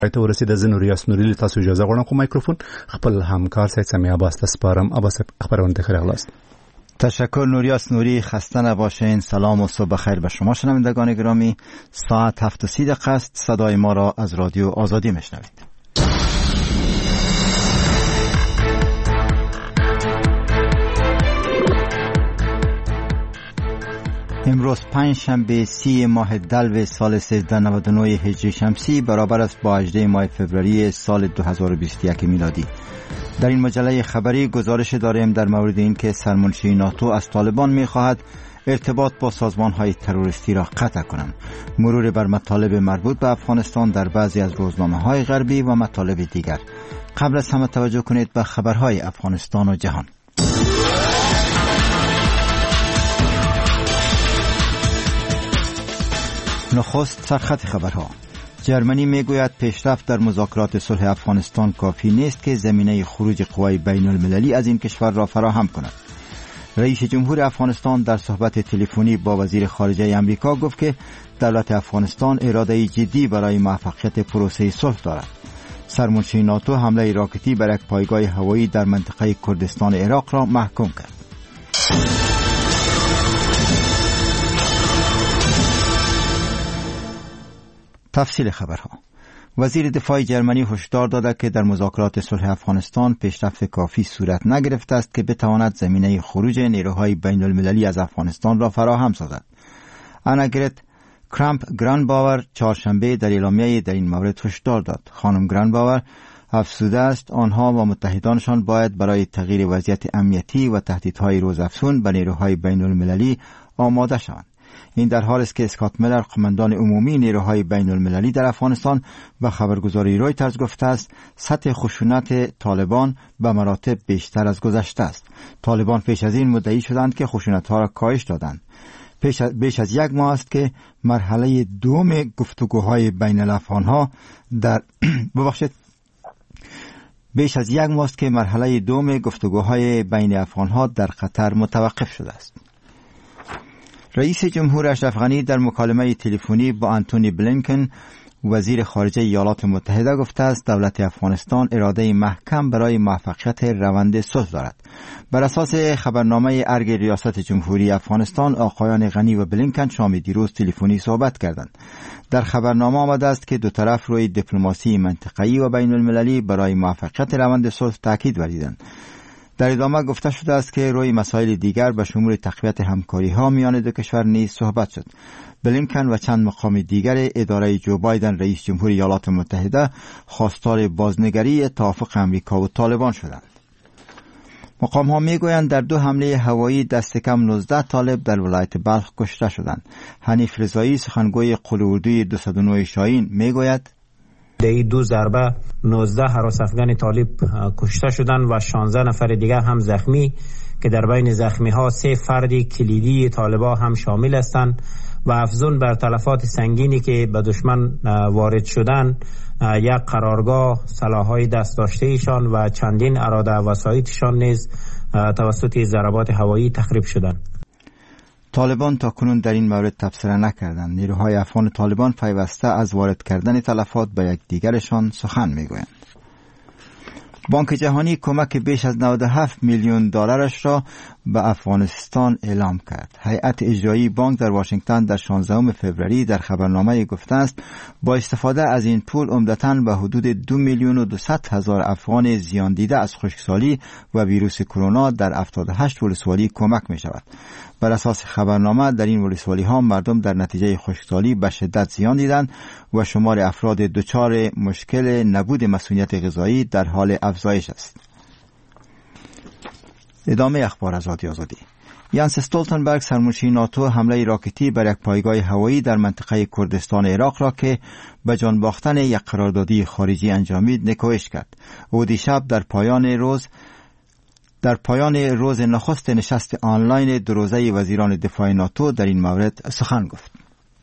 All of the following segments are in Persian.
ته ورسید از نوریاس نوری تاسو اجازه غواړم خو میکروفون خپل همکار سید سمیع عباس ته سپارم. عباس خبرونه ته خلاص. تشکر نوریاس نوری، خسته نباشین. سلام و صبح بخیر به شما شنوندگان گرامی. ساعت 7:30 است. صدای ما را از رادیو آزادی میشنوید. امروز پنجشنبه 30 ماه دلو سال 1399 هجری شمسی برابر است با 18 ماه فوریه سال 2021 میلادی. در این مجله خبری گزارش داریم در مورد این که سرمنشی ناتو از طالبان می‌خواهد ارتباط با سازمان‌های تروریستی را قطع کنند. مرور بر مطالب مربوط به افغانستان در بعضی از روزنامه‌های غربی و مطالب دیگر. قبل از همه توجه کنید به خبرهای افغانستان و جهان. نخست سرخط خبرها. جرمنی میگوید پیشرفت در مذاکرات صلح افغانستان کافی نیست که زمینه خروج قوای بین المللی از این کشور را فراهم کند. رئیس جمهور افغانستان در صحبت تلفنی با وزیر خارجه آمریکا گفت که دولت افغانستان اراده جدی برای موفقیت پروسه صلح دارد. سرمنشی ناتو حمله راکتی بر یک پایگاه هوایی در منطقه کردستان عراق را محکوم کرد. تفصیل خبرها. وزیر دفاع جرمنی هشدار داده که در مذاکرات صلح افغانستان پیشرفت کافی صورت نگرفته است که بتواند زمینه خروج نیروهای بین المللی از افغانستان را فراهم سازد. آناگرت کرامپ گرانباور چهارشنبه در اعلامیه در این مورد هشدار داد. خانم گرانباور افزوده است آنها و متحدانشان باید برای تغییر وضعیت امنیتی و تهدیدهای روزافزون به نیروهای بین المللی آماده شوند. این در حالی است که اسکات میلر قماندان عمومی نیروهای بین المللی در افغانستان به خبرگزاری رویترز گفته است سطح خشونت طالبان به مراتب بیشتر از گذشته است. طالبان پیش از این مدعی شدند که خشونت‌ها را کاهش دادند. بیش از یک ماه است که مرحله دوم گفتگوهای بین الافغان‌ها در بیش از یک ماه است که مرحله دوم گفتگوهای بین افغان‌ها در قطر متوقف شده است. رئیس جمهور اشرف غنی در مکالمه تلفنی با آنتونی بلینکن وزیر خارجه ایالات متحده گفته است دولت افغانستان اراده محکم برای موفقیت روند صلح دارد. بر اساس خبرنامه ارگ ریاست جمهوری افغانستان آقایان غنی و بلینکن شام دیروز تلفنی صحبت کردند. در خبرنامه آمده است که دو طرف روی دیپلماسی منطقه‌ای و بین المللی برای موفقیت روند صلح تاکید ورزیدند. در ادامه گفته شده است که روی مسائل دیگر به شمول تقویت همکاری‌ها میان دو کشور نیز صحبت شد. بلینکن و چند مقام دیگر اداره جو بایدن رئیس جمهور ایالات متحده خواستار بازنگری توافق امریکا و طالبان شدند. مقام‌ها میگویند در دو حمله هوایی دست کم 19 طالب در ولایت بلخ کشته شدند. حنیف رضایی سخنگوی قول اردوی 209 شاهین میگوید در این دو ضربه 19 هراس افغان طالب کشته شدند و 16 نفر دیگر هم زخمی که در بین زخمی ها 3 فرد کلیدی طالبان هم شامل هستند و افزون بر تلفات سنگینی که به دشمن وارد شدن یک قرارگاه، سلاح‌های دست داشته ایشان و چندین اراده وسایطشان نیز توسط ضربات هوایی تخریب شدند. طالبان تا کنون در این مورد تبصره نکردند. نیروهای افغان طالبان پیوسته از وارد کردن تلفات به یکدیگرشان سخن میگویند. بانک جهانی کمک بیش از 97 میلیون دلارش را به افغانستان اعلام کرد. هیئت اجرایی بانک در واشنگتن در 16 فوریه در خبرنامه گفته است با استفاده از این پول عمدتاً به حدود 2,200,000 افغان زیان دیده از خشکسالی و ویروس کرونا در 78 ولسوالی کمک می شود. بر اساس خبرنامه در این ولسوالی ها مردم در نتیجه خشکسالی به شدت زیان دیدند و شمار افراد دچار مشکل نبود مسئولیت غذایی در حال افزایش است. ادامه اخبار از رادیو آزادی. یانس استولتنبرگ سرمنشی ناتو حمله راکتی بر یک پایگاه هوایی در منطقه کردستان عراق را که به جان باختن یک قراردادی خارجی انجامید نکوهش کرد. او دیشب در پایان روز نخست نشست آنلاین دو روزه وزیران دفاع ناتو در این مورد سخن گفت.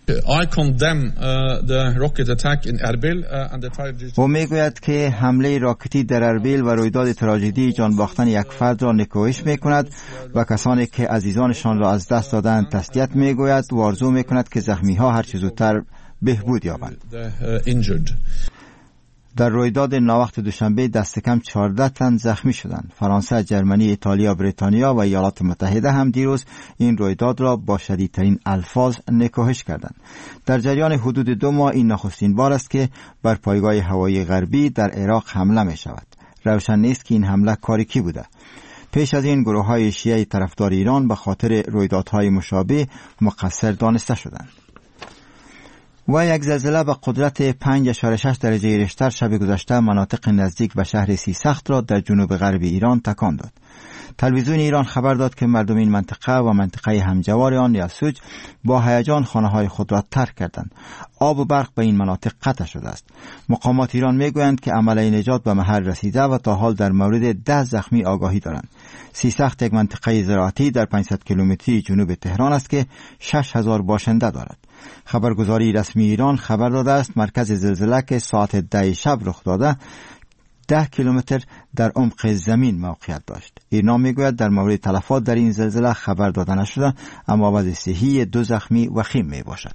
او میگوید که حمله راکتی در اربیل و رویداد تراژدی جان باختن یک فرد را نکوهش میکند و کسانی که عزیزانشان را از دست دادند تسلیت میگوید و آرزو میکند که زخمی ها هر چه زودتر بهبود یابند. در رویداد ناوقت دوشنبه دست کم 14 تن زخمی شدند. فرانسه، جرمنی، ایتالیا، بریتانیا و ایالات متحده هم دیروز این رویداد را با شدیدترین الفاظ نکوهش کردند. در جریان حدود 2 ماه این نخستین بار است که بر پایگاه هوایی غربی در عراق حمله می شود. روشن نیست که این حمله کار کی بوده. پیش از این گروه‌های شیعه طرفدار ایران به خاطر رویدادهای مشابه مقصر دانسته شدند. و یک زلزله با قدرت 5.6 درجه ریشتر شب گذشته مناطق نزدیک به شهر سیسخت را در جنوب غرب ایران تکان داد. تلویزیون ایران خبر داد که مردم این منطقه و منطقه همجوار آن یلسوج با هیجان خانه‌های خود را ترک کردند. آب و برق به این مناطق قطع شده است. مقامات ایران میگویند که عملیه نجات به محل رسیده و تا حال در مورد 10 زخمی آگاهی دارند. سیسخت یک منطقه زراعتی در 500 کیلومتری جنوب تهران است که 6000 باشنده دارد. خبرگزاری رسمی ایران خبر داده است مرکز زلزله که ساعت 10 شب رخ داده 10 کیلومتر در عمق زمین موقعیت داشت. ایرنا میگوید در مورد تلفات در این زلزله خبر داده نشده، اما وضع صحی 2 زخمی وخیم می باشد.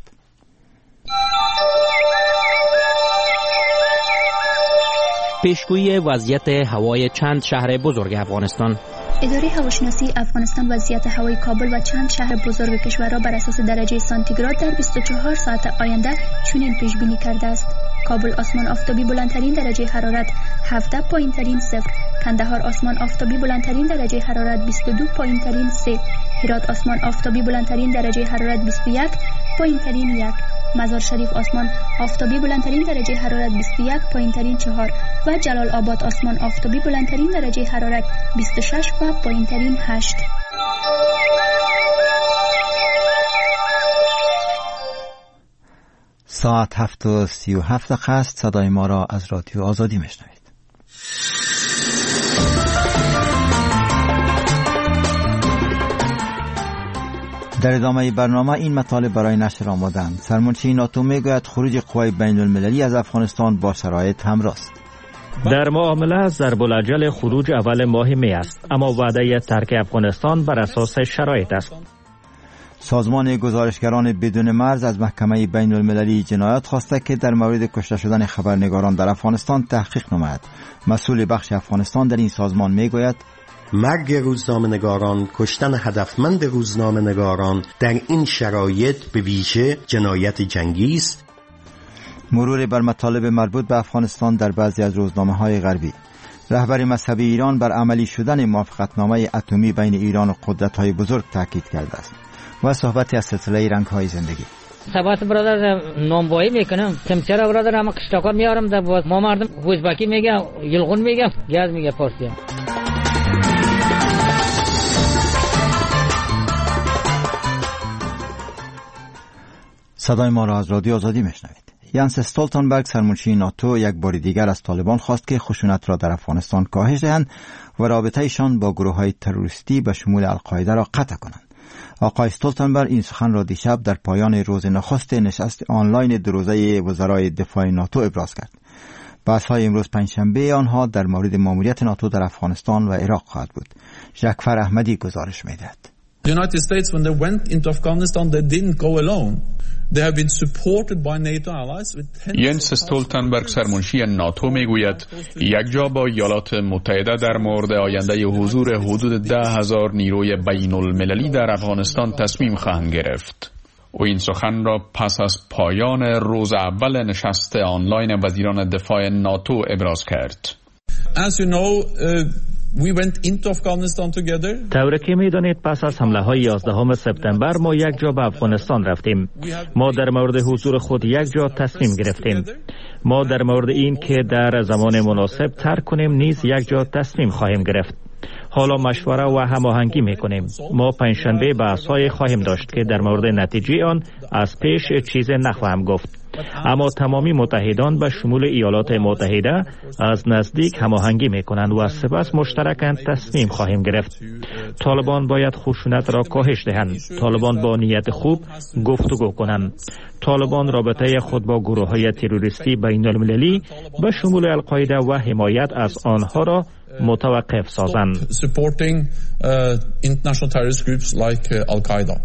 پیشگویی وضعیت هوای چند شهر بزرگ افغانستان. اداره هواشناسی افغانستان وضعیت هوای کابل و چند شهر بزرگ کشور را بر اساس درجه سانتیگراد در 24 ساعت آینده چنین پیش بینی کرده است: کابل آسمان آفتابی بلندترین درجه حرارت 17، پایینترین 0. کندهار آسمان آفتابی بلندترین درجه حرارت 22، پایینترین 3. هرات آسمان آفتابی بلندترین درجه حرارت 21، پایینترین 1. مزار شریف آسمان آفتابی بلندترین درجه حرارت 21، پایینترین 4 و جلال آباد آسمان آفتابی بلندترین درجه حرارت 26 و پایینترین 8. ساعت 7:37 است. صدای ما را از رادیو آزادی میشنوید. در ادامه برنامه این مطالب برای نشر آماده‌اند. سرمنشی ناتو میگوید خروج قوای بین المللی از افغانستان با شرایط همراه است. در معامله ضرب الاجل خروج اول ماه می است، اما وعده ترک افغانستان بر اساس شرایط است. سازمان گزارشگران بدون مرز از محکمه بین المللی جنایات خواسته که در مورد کشته شدن خبرنگاران در افغانستان تحقیق نماید. مسئول بخش افغانستان در این سازمان میگوید مرگ روزنامه‌نگاران، کشتن هدفمند روزنامه‌نگاران در این شرایط به ویژه جنایت جنگی است. مرور بر مطالب مربوط به افغانستان در بعضی از روزنامه‌های غربی. رهبر مذهبی ایران بر عملی شدن موافقتنامه اتمی بین ایران و قدرت‌های بزرگ تاکید کرده است. و صحبتی از سلسله رنگ‌های زندگی. ثبات برادر نامبایی میکنم، تمچرا برادر هم قشتاقا میارم در ما مردم وزبکی میگم، یلغون میگم، گاز میگه پارسی. صدای ما را از رادیو آزادی میشنوید. یانس استولتنبرگ سرمنشی ناتو یک بار دیگر از طالبان خواست که خشونت را در افغانستان کاهش دهند و رابطه‌شان با گروه‌های تروریستی به شمول القاعده را قطع کنند. آقای استولتنبرگ این سخن را دیشب در پایان روز نخست نشست آنلاین دو روزه وزرای دفاع ناتو ابراز کرد. بحث‌های امروز پنجشنبه آنها در مورد ماموریت ناتو در افغانستان و عراق خواهد بود. ژکفر احمدی گزارش می‌دهد. The United States, when they went into Afghanistan, they didn't go alone. They have been supported by NATO allies with ینس استولتنبرگ سرمنشی ناتو میگوید یک جا با ایالات متحده در مورد آینده حضور حدود 10,000 نیروی بین المللی در افغانستان تصمیم خواهند گرفت. او این سخن را پس از پایان روز اول نشست آنلاین وزیران دفاع ناتو ابراز کرد. As you know, we went into Afghanistan together. طوری که می‌دانید پس از حمله‌های 11 سپتامبر ما یک جا به افغانستان رفتیم. ما در مورد حضور خود یک جا تصمیم گرفتیم. ما در مورد این که در زمان مناسب ترک کنیم نیز یک جا تصمیم خواهیم گرفت. حالا مشوره و هماهنگی می‌کنیم. ما پنجشنبه بحث‌های خواهیم داشت که در مورد نتیجه آن از پیش چیز نخواهم گفت. اما تمامی متحدان به شمول ایالات متحده از نزدیک هماهنگی میکنند و سپس مشترکاً تصمیم خواهیم گرفت. طالبان باید خشونت را کاهش دهند. طالبان با نیت خوب گفتگو کنند. طالبان رابطه خود با گروه‌های تروریستی بین المللی به شمول القاعده و حمایت از آنها را متوقف سازند.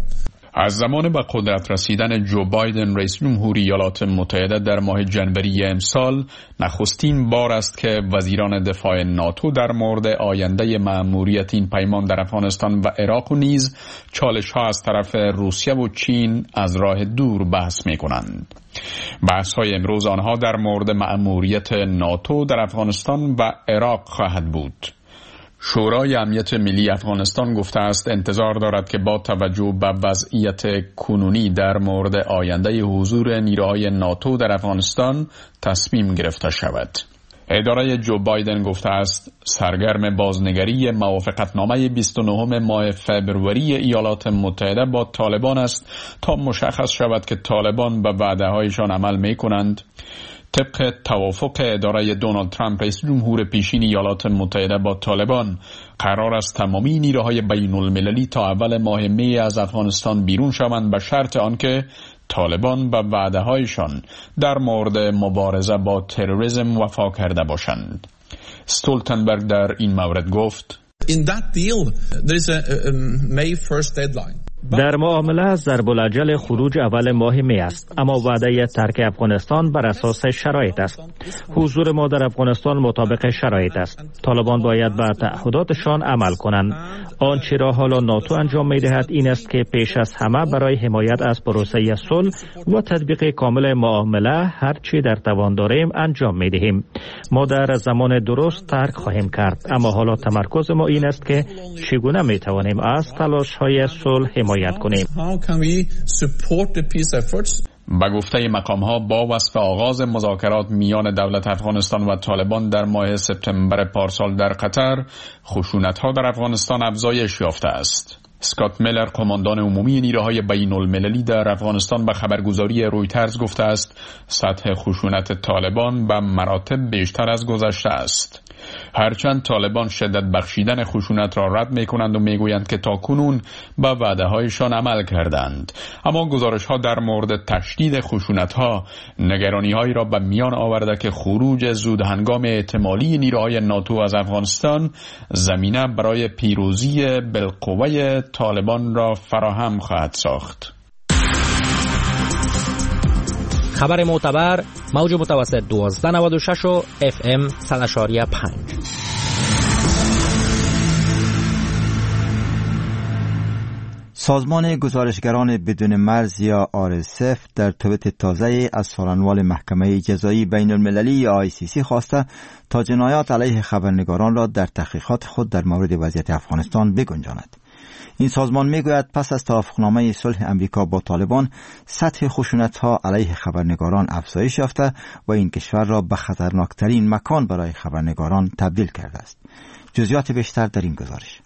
از زمان به قدرت رسیدن جو بایدن رئیس جمهوری ایالات متحده در ماه ژانویه امسال نخستین بار است که وزیران دفاع ناتو در مورد آینده مأموریت این پیمان در افغانستان و عراق و نیز چالش‌ها از طرف روسیه و چین از راه دور بحث می‌کنند. بحث‌های امروز آنها در مورد مأموریت ناتو در افغانستان و عراق خواهد بود. شورای امنیت ملی افغانستان گفته است انتظار دارد که با توجه به وضعیت کنونی در مورد آینده حضور نیروهای ناتو در افغانستان تصمیم گرفته شود. اداره جو بایدن گفته است سرگرم بازنگری موافقتنامه 29 ماه فوریه ایالات متحده با طالبان است تا مشخص شود که طالبان به وعده‌هایشان عمل می‌کنند. طبق توافق اداره دونالد ترامپ رئیس جمهور پیشین ایالات متحده با طالبان قرار است تمامی نیروهای بین المللی تا اول ماه می از افغانستان بیرون شوند به شرط آنکه طالبان به وعده‌هایشان در مورد مبارزه با تروریسم وفا کرده باشند. استولتنبرگ در این مورد گفت In that deal there is a May 1st deadline. در معامله ضرب الاجل خروج اول ماه می است، اما وعده ترک افغانستان بر اساس شرایط است. حضور ما در افغانستان مطابق شرایط است. طالبان باید به تعهداتشان عمل کنند. آنچه را حالا ناتو انجام می دهد این است که پیش از همه برای حمایت از پروسه صلح و تطبیق کامل معامله هر چی در توان داریم انجام می دهیم. ما در زمان درست ترک خواهیم کرد، اما حالا تمرکز ما این است که چگونه می توانیم از تلاش های صلح حمایت کنیم. به گفته مقام‌ها با وصف آغاز مذاکرات میان دولت افغانستان و طالبان در ماه سپتامبر پارسال در قطر، خشونت‌ها در افغانستان افزایش یافته است. اسکات میلر قماندان عمومی نیروهای بین المللی در افغانستان به خبرگزاری رویترز گفته است سطح خشونت طالبان به مراتب بیشتر از گذشته است. هرچند طالبان شدت بخشیدن خشونت را رد می کنند و می گویند که تاکنون به وعده هایشان عمل کردند، اما گزارش ها در مورد تشدید خشونت ها نگرانی هایی را به میان آورده که خروج زود هنگام احتمالی نیروهای ناتو از افغانستان زمینه برای پیروزی بالقوه طالبان را فراهم خواهد ساخت. خبر معتبر موج متوسط 1296 و FM 100.5. سازمان گزارشگران بدون مرز یا RSF در توییت تازه از سخنران محکمه جزایی بین المللی یا ICC خواسته تا جنایات علیه خبرنگاران را در تحقیقات خود در مورد وضعیت افغانستان بگنجاند. این سازمان میگوید پس از توافقنامه صلح امریکا با طالبان سطح خشونت‌ها علیه خبرنگاران افزایش یافته و این کشور را به خطرناکترین مکان برای خبرنگاران تبدیل کرده است. جزئیات بیشتر در این گزارش.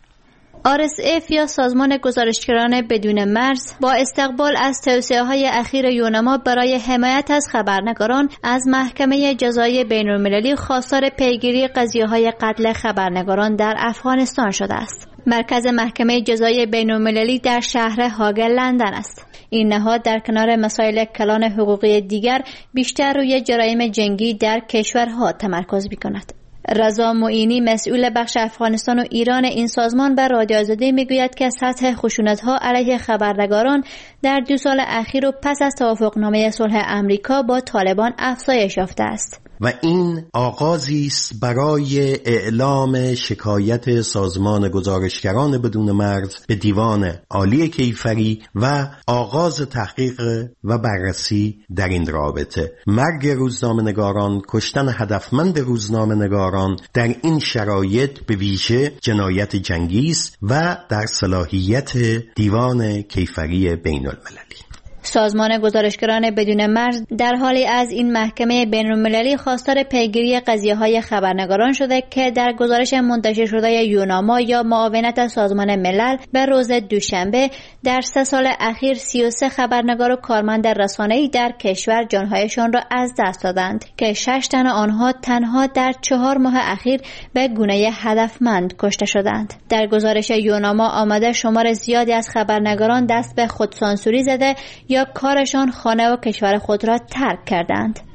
RSF یا سازمان گزارشگران بدون مرز با استقبال از توصیه‌های اخیر یونما برای حمایت از خبرنگاران از محکمه جزایی بین‌المللی خواستار پیگیری قضیه‌های قتل خبرنگاران در افغانستان شده است. مرکز محکمه جزایی بین‌المللی در شهر هاگ لندن است. این نهاد در کنار مسائل کلان حقوقی دیگر بیشتر روی جرایم جنگی در کشورها تمرکز می‌کند. رضا معینی مسئول بخش افغانستان و ایران این سازمان به رادیو آزادی میگوید که سطح خشونت‌ها علیه خبرنگاران در 2 سال اخیر و پس از توافقنامه صلح امریکا با طالبان افزایش یافته است. و این آغازی است برای اعلام شکایت سازمان گزارشگران بدون مرز به دیوان عالی کیفری و آغاز تحقیق و بررسی در این رابطه. مرگ روزنامه‌نگاران، کشتن هدفمند روزنامه‌نگاران در این شرایط به ویژه جنایت جنگی است و در صلاحیت دیوان کیفری بین المللی. سازمان گزارشگران بدون مرز در حالی از این محکمه بین‌المللی خواستار پیگیری قضیه‌های خبرنگاران شده که در گزارش منتشر شده یوناما یا معاونت سازمان ملل به روز دوشنبه در 3 سال اخیر 33 خبرنگار و کارمند رسانه‌ای در کشور جانهایشان را از دست دادند که 6 تن آنها تنها در 4 ماه اخیر به گونه هدفمند کشته شدند. در گزارش یوناما آمده شمار زیادی از خبرنگاران دست به خودسانسوری زده یا کارشان خانه و کشور خود را ترک کردند.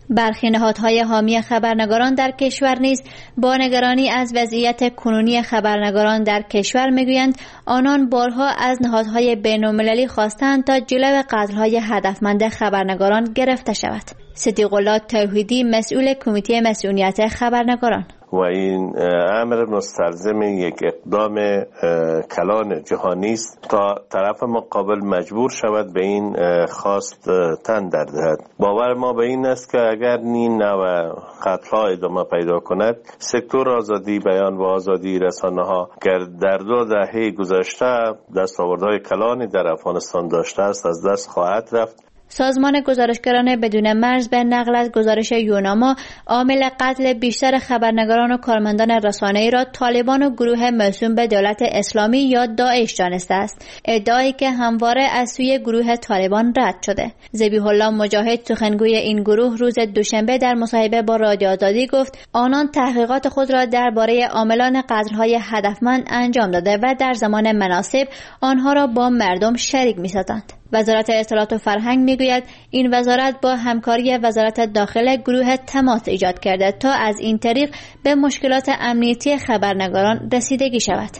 برخی نهادهای حامی خبرنگاران در کشور نیز با نگرانی از وضعیت کنونی خبرنگاران در کشور میگویند آنان بارها از نهادهای بین‌المللی خواستند تا جلو قتل‌های هدفمند خبرنگاران گرفته شود. صدیق الله توحیدی مسئول کمیته مسئولیت خبرنگاران: و این امر مستلزم یک اقدام کلان جهانی است تا طرف مقابل مجبور شود به این خواست تن در دهد. باور ما به این است که اگر این نوع قتل‌ها ادامه پیدا کند، سکتور آزادی بیان و آزادی رسانه‌ها که در 2 دهه گذشته دستاوردهای کلانی در افغانستان داشته است از دست خواهد رفت. سازمان گزارشگران بدون مرز به نقل از گزارش یوناما عامل قتل بیشتر خبرنگاران و کارمندان رسانه‌ای را طالبان و گروه موسوم به دولت اسلامی یا داعش دانسته است، ادعایی که همواره از سوی گروه طالبان رد شده. ذبیح الله مجاهد سخنگوی این گروه روز دوشنبه در مصاحبه با رادیو آزادی گفت آنان تحقیقات خود را درباره عاملان قتل‌های هدفمند انجام داده و در زمان مناسب آنها را با مردم شریک می‌سازند. وزارت اطلاعات و فرهنگ میگوید این وزارت با همکاری وزارت داخله گروه تماس ایجاد کرده تا از این طریق به مشکلات امنیتی خبرنگاران رسیدگی شود.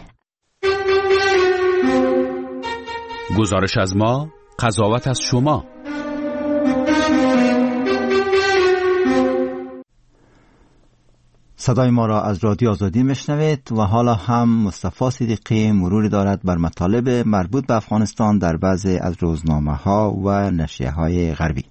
گزارش از ما، قضاوت از شما. صدای ما را از رادیو آزادی میشنوید و حالا هم مصطفی صدیقی مروری دارد بر مطالب مربوط به افغانستان در بعضی از روزنامه‌ها و نشریه‌های غربی.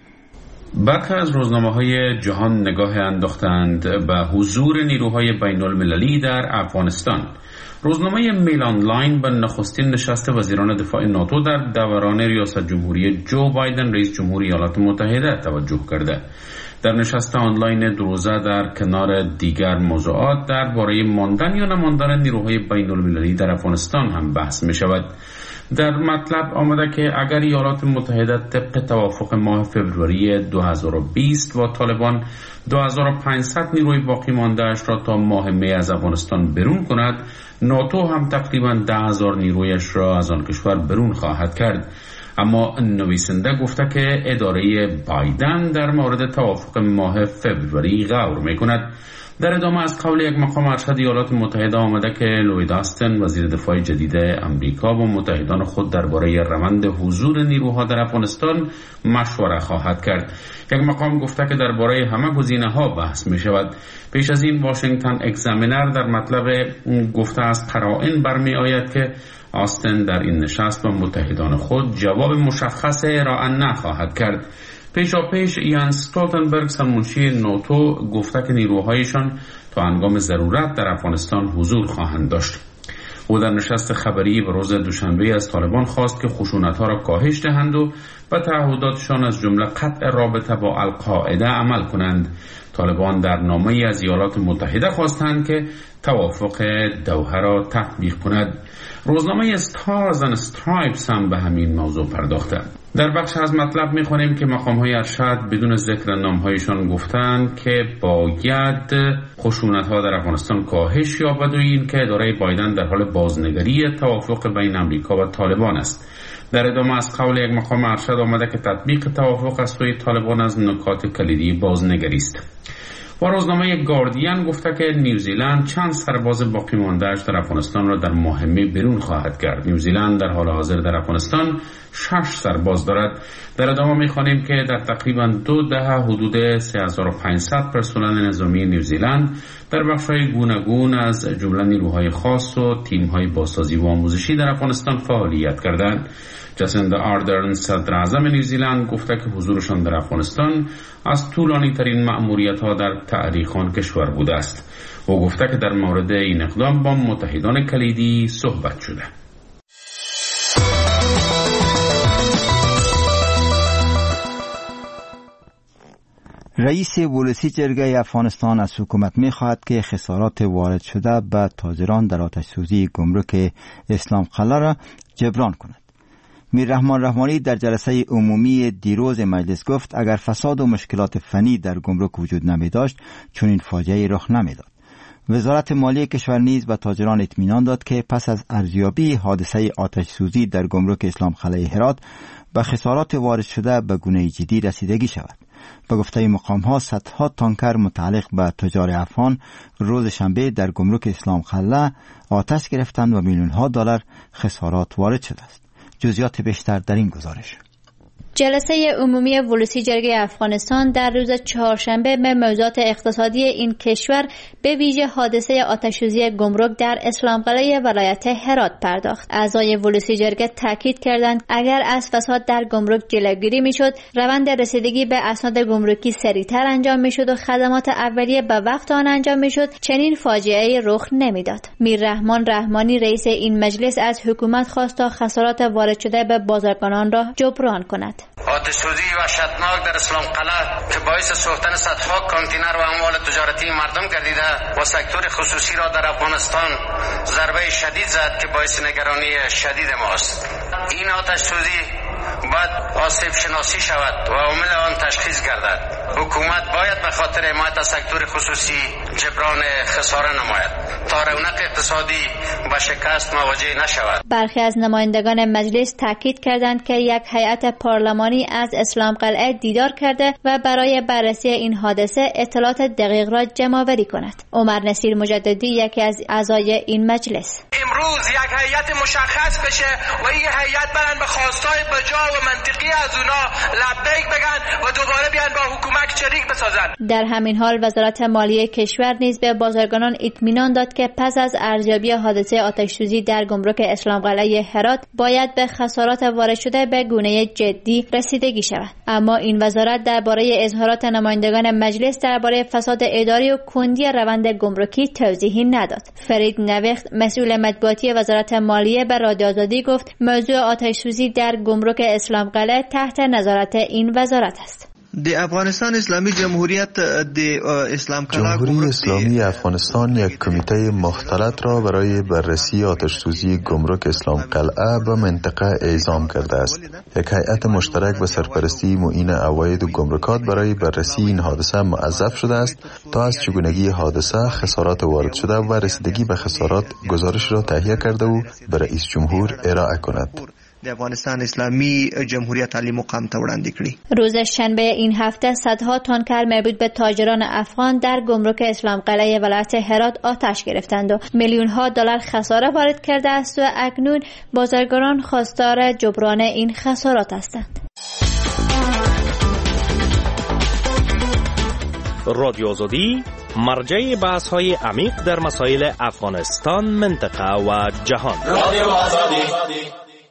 برخی از روزنامه‌های جهان نگاه انداختند به حضور نیروهای بین‌المللی در افغانستان. روزنامه میل آنلاین به نخستین نشست وزیران دفاع ناتو در دوران ریاست جمهوری جو بایدن رئیس جمهور ایالات متحده توجه کرده. در نشست آنلاین دروزه در کنار دیگر موضوعات درباره ماندن یا نماندن نیروهای بین‌المللی در افغانستان هم بحث می شود. در مطلب آمده که اگر ایالات متحده طبق توافق ماه فوریه 2020 و طالبان 2500 نیروی باقی مانده اش را تا ماه می از افغانستان برون کند، ناتو هم تقریبا 10,000 نیرویش را از آن کشور برون خواهد کرد. اما نویسنده گفته که اداره بایدن در مورد توافق ماه فوریه غور می کند. در ادامه از قول یک مقام ارشد ایالات متحده آمده که لوید آستن وزیر دفاع جدید امریکا با متحدان خود درباره روند حضور نیروها در افغانستان مشوره خواهد کرد. یک مقام گفته که درباره همه گزینه‌ها بحث می شود. پیش از این واشنگتن اگزامینر در مطلب گفته از قرائن برمی آید که آستن در این نشست با متحدان خود جواب مشخص ارائه نخواهد کرد. پیشاپیش یان استولتنبرگ سرمنشی ناتو گفته که نیروهایشان تا هنگام ضرورت در افغانستان حضور خواهند داشت. او در نشست خبری به روز دوشنبه از طالبان خواست که خشونت‌ها را کاهش دهند و به تعهداتشان از جمله قطع رابطه با القاعده عمل کنند. طالبان در نامه‌ای از ایالات متحده خواستند که توافق دوحه را تطبیق کند. روزنامه استارز اند استرایپس هم به همین موضوع پرداخته. در بخش از مطلب می‌خوانیم که مقام‌های ارشد بدون ذکر نام‌هایشان گفتند که باید خشونت‌ها در افغانستان کاهش یابد و این که اداره بایدن در حال بازنگری توافق بین امریکا و طالبان است. در ادامه از قول یک مقام ارشد آمده که تطبیق توافق از سوی طالبان از نکات کلیدی بازنگری است. و روزنامه گاردین گفته که نیوزیلند چند سرباز باقی مانده‌اش در افغانستان را در ماه می برون خواهد کرد. نیوزیلند در حال حاضر در افغانستان 6 سرباز دارد. در ادامه می‌خوانیم که در تقریباً 2 دهه حدود 3500 پرسنل نظامی نیوزیلند در بخش‌های گوناگون از جمله نیروهای خاص و تیم‌های بازسازی و آموزشی در افغانستان فعالیت کردند. جاسیندا آردرن صدر اعظم نیوزیلند گفته که حضورشان در افغانستان از طولانی ترین مأموریت‌ها در تاریخ آن کشور بوده است. او گفته که در مورد این اقدام با متحدان کلیدی صحبت شده. رئیس ولسی جرگه افغانستان از حکومت می‌خواهد که خسارات وارد شده به تاجران در آتش سوزی گمرک اسلام قلعه را جبران کند. میر رحمان رحمانی در جلسه عمومی دیروز مجلس گفت اگر فساد و مشکلات فنی در گمرک وجود نمی داشت چون این فاجعه رخ نمی داد. وزارت مالی کشور نیز به تاجران اطمینان داد که پس از ارزیابی حادثه آتش سوزی در گمرک اسلام قلعه هرات به خسارات وارد شده به گونه جدی رسیدگی شود. به گفته مقام‌ها صدها تانکر متعلق به تجار افغان روز شنبه در گمرک اسلام قلعه آتش گرفتند و میلیون‌ها دلار خسارات وارد شده است. جزئیات بیشتر در این گزارش. جلسه عمومی ولسی جرگه افغانستان در روز چهارشنبه به موضوعات اقتصادی این کشور به ویژه حادثه آتش‌سوزی گمرک در اسلام قلعه ولایت هرات پرداخت. اعضای ولسی جرگه تاکید کردند اگر از فساد در گمرک جلوگیری میشد، روند رسیدگی به اسناد گمرکی سریعتر انجام میشد و خدمات اولیه به وقت آن انجام میشد، چنین فاجعه‌ای رخ نمیداد. میررحمان رحمانی رئیس این مجلس از حکومت خواست تا خسارات وارد شده به بازرگانان را جبران کند. آتش‌سوزی وحشتناک در اسلام قلعه که باعث سوختن صدها کانتینر و اموال تجارتی مردم گردیده و سکتور خصوصی را در افغانستان ضربه شدید زد که باعث نگرانی شدید ماست. این آتش‌سوزی باید آسیب شناسی شود و عامل آن تشخیص گردد. حکومت باید به خاطر حمایت از سکتور خصوصی جبران خساره نماید تا رونق اقتصادی با شکست مواجه نشود. برخی از نمایندگان مجلس تاکید کردند که یک هیئت پارلمانی از اسلام قلعه دیدار کرده و برای بررسی این حادثه اطلاعات دقیق را جمع‌آوری کند. عمر نصیر مجددی یکی از اعضای این مجلس: امروز یک هیئت مشخص بشه و این هیئت برن به خواستای بجا و منطقی از اونا لبیک بگن و دوباره بیان با حکومت شریک بسازن. در همین حال وزارت مالیه کشور نیز به بازرگانان اطمینان داد که پس از ارزیابی حادثه آتش‌سوزی در گمرک اسلام قلعه هرات باید به خسارات وارد شده به گونه جدی رسیدگی شود. اما این وزارت درباره اظهارات نمایندگان مجلس درباره فساد اداری و کندی روند گمرکی توضیحی نداد. فرید نوخت مسئول مطبوعاتی وزارت مالیه به رادیو آزادی گفت موضوع آتش‌سوزی در گمرک اسلام قلعه تحت نظارت این وزارت است. افغانستان اسلامی جمهوریت جمهوری اسلامی افغانستان یک کمیته مختلط را برای بررسی آتش‌سوزی گمرک اسلام قلعه به منطقه اعزام کرده است. یک هیئت مشترک به سرپرستی معین عواید و گمرکات برای بررسی این حادثه موظف شده است تا از چگونگی حادثه، خسارات وارد شده و رسیدگی به خسارات گزارش را تهیه کرده و به رئیس جمهور ارائه کند. د افغانستان اسلامی جمهوریت عالی مقام ته وړاندې کړي. روز شنبه این هفته صدها تانکر مربوط به تاجران افغان در گمرک اسلام قلعه ولایت هرات آتش گرفتند و میلیون‌ها دلار خساره وارد کرده است و اکنون بازرگانان خواستار جبران این خسارات هستند. رادیو آزادی مرجع بحث‌های عمیق در مسائل افغانستان، منطقه و جهان. رادیو آزادی.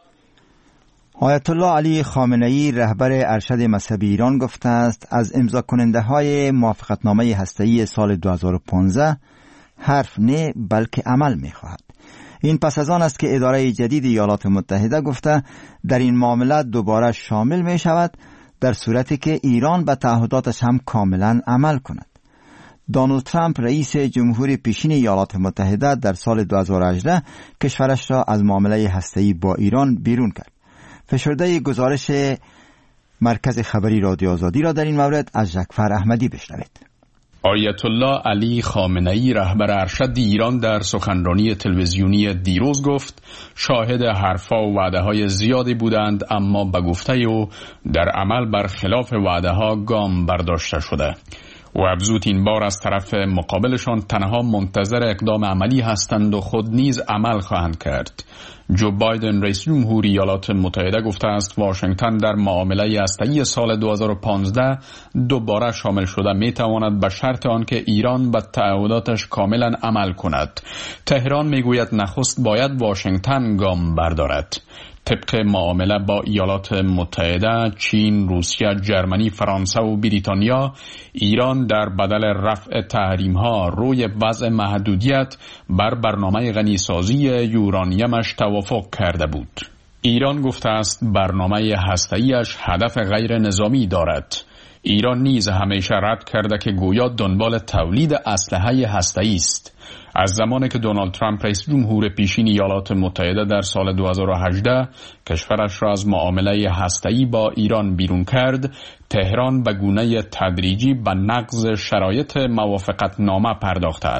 آیت الله علی خامنه‌ای رهبر ارشد مذهبی ایران گفته است از امضا کننده های موافقتنامه هسته‌ای سال 2015 حرف نه بلکه عمل می خواهد. این پس از آن است که اداره جدید ایالات متحده گفته در این معاملات دوباره شامل می شود در صورتی که ایران به تعهداتش هم کاملا عمل کند. دونالد ترامپ رئیس جمهور پیشین ایالات متحده در سال 2018 کشورش را از معامله هسته‌ای با ایران بیرون کرد. فشرده گزارش مرکز خبری رادیو آزادی را در این مورد از جعفر احمدی بشنوید. آیت الله علی خامنه‌ای رهبر ارشد ایران در سخنرانی تلویزیونی دیروز گفت شاهد حرفا و وعده‌های زیادی بودند، اما به گفته او در عمل برخلاف وعده‌ها گام برداشته شده. و افزود این بار از طرف مقابلشان تنها منتظر اقدام عملی هستند و خود نیز عمل خواهند کرد. جو بایدن رئیس جمهور ایالات متحده گفته است واشنگتن در معامله هسته‌ای سال 2015 دوباره شامل شده می تواند به شرط آنکه ایران به تعهداتش کاملا عمل کند. تهران می گوید نخست باید واشنگتن گام بردارد. طبق معامله با ایالات متحده، چین، روسیه، جرمنی، فرانسه و بریتانیا، ایران در بدل رفع تحریم‌ها روی وضع محدودیت بر برنامه غنیسازی یورانیمش توافق کرده بود. ایران گفته است برنامه هسته‌ایش هدف غیر نظامی دارد. ایران نیز همیشه رد کرده که گویا دنبال تولید اسلحه هسته‌ای است. از زمانی که دونالد ترامپ رئیس جمهور پیشین ایالات متحده در سال 2018 کشورش را از معامله هسته‌ای با ایران بیرون کرد، تهران به گونه تدریجی به نقض شرایط موافقتنامه پرداخته است.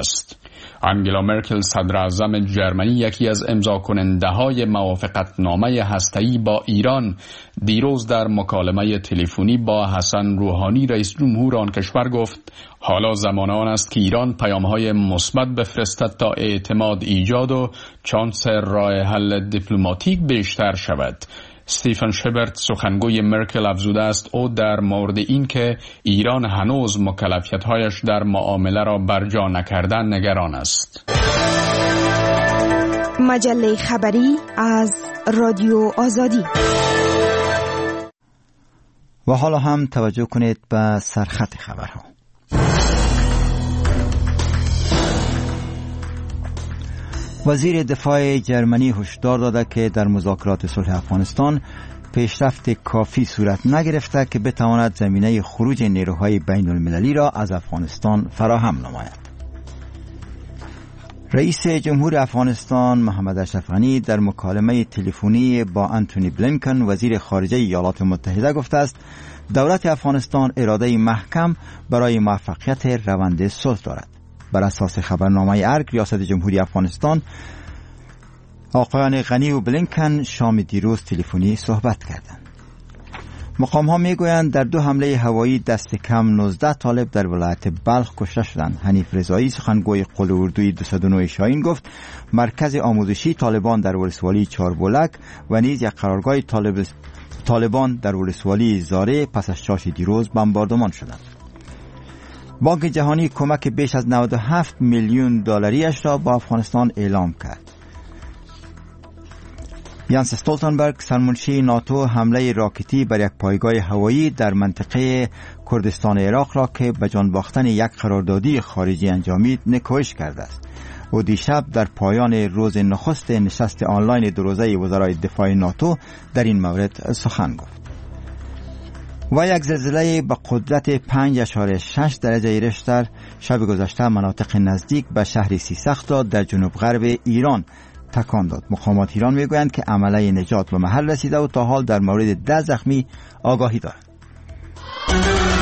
آنگلا مرکل صدر اعظم جرمنی یکی از امضا کننده های موافقتنامه هسته‌ای با ایران دیروز در مکالمه تلفنی با حسن روحانی رئیس جمهور آن کشور گفت حالا زمان آن است که ایران پیام‌های مثبت بفرستد تا اعتماد ایجاد و چانس راه حل دیپلماتیک بیشتر شود. استیفن شبرت سخنگوی مرکل افزوده است او در مورد این که ایران هنوز مکلفیت‌هایش در معامله را برجا نکردن نگران است. مجله خبری از رادیو آزادی. و حالا هم توجه کنید به سرخط خبرها. وزیر دفاع جرمنی هشدار داده که در مذاکرات صلح افغانستان پیشرفت کافی صورت نگرفته که بتواند زمینه خروج نیروهای بین المللی را از افغانستان فراهم نماید. رئیس جمهور افغانستان محمد اشرف غنی در مکالمه تلفنی با آنتونی بلینکن وزیر خارجه ایالات متحده گفته است دولت افغانستان اراده محکم برای موفقیت روند صلح دارد. بر اساس خبرنامه ارگ ریاست جمهوری افغانستان آقایان غنی و بلینکن شام دیروز تلفنی صحبت کردند. مقام ها می گویند در 2 حمله هوایی دست کم 19 طالب در ولایت بلخ کشته شدند. حنیف رضایی سخنگوی قل اردوی 209 شاهین گفت مرکز آموزشی طالبان در ولسوالی چاربولک و نیز یک قرارگاه طالبان در ولسوالی زاره پس از شاش دیروز بمباردمان شدند. بانک جهانی کمک بیش از 97 میلیون دلاریش را با افغانستان اعلام کرد. یانس استولتنبرگ سرمنشی ناتو حمله راکتی بر یک پایگاه هوایی در منطقه کردستان عراق را که به جان باختن یک قراردادی خارجی انجامید نکوهش کرده است. او دیشب در پایان روز نخست نشست آنلاین 2 روزه وزرای دفاع ناتو در این مورد سخن گفت. و یک زلزله به قدرت 5.6 درجه ریشتر شب گذشته مناطق نزدیک به شهر سیسخت را در جنوب غرب ایران تکان داد. مقامات ایران میگویند که عمله نجات به محل رسیده و تا حال در مورد 10 زخمی آگاهی دارد.